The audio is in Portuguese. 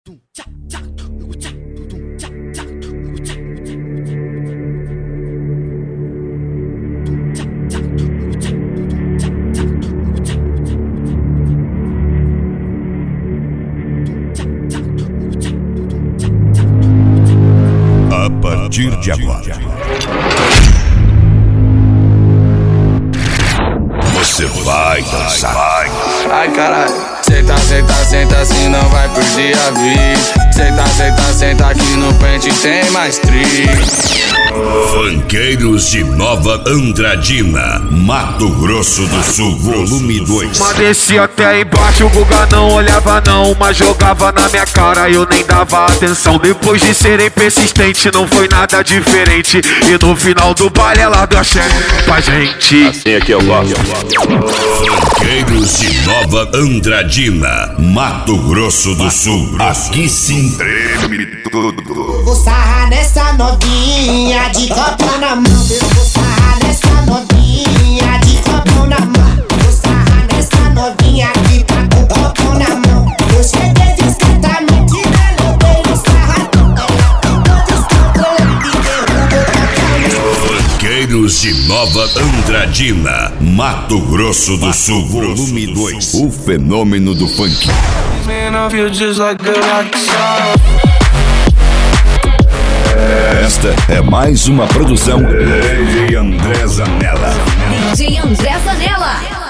A partir de agora, você vai dançar. Ai caralho. Senta, senta, senta, assim não vai perder a vez. Senta, senta, senta, aqui no pente tem mais três. Funkeiros de Nova Andradina, Mato Grosso do Sul, volume 2. Mas desci até embaixo, o Guga não olhava não, mas jogava na minha cara e eu nem dava atenção. Depois de serem persistentes, não foi nada diferente. E no final do baile ela deu a chefe pra gente. Assim é que eu gosto. Funkeiros de Nova Andradina, Mato Grosso do Sul. Aqui sim treme tudo. Vou sarrar nessa novinha de copo na mão. Eu vou sarrar nessa novinha de copo na mão. Vou sarrar nessa novinha que tá com copo na mão. Eu cheguei discretamente nela, eu dei um sarradão. Ela ficou descontrolada e derrubou. Funkeiros de Nova Andradina, Mato Grosso do Sul, volume 2. O fenômeno do funk. Esta é mais uma produção DJ André Zanella. DJ André Zanella.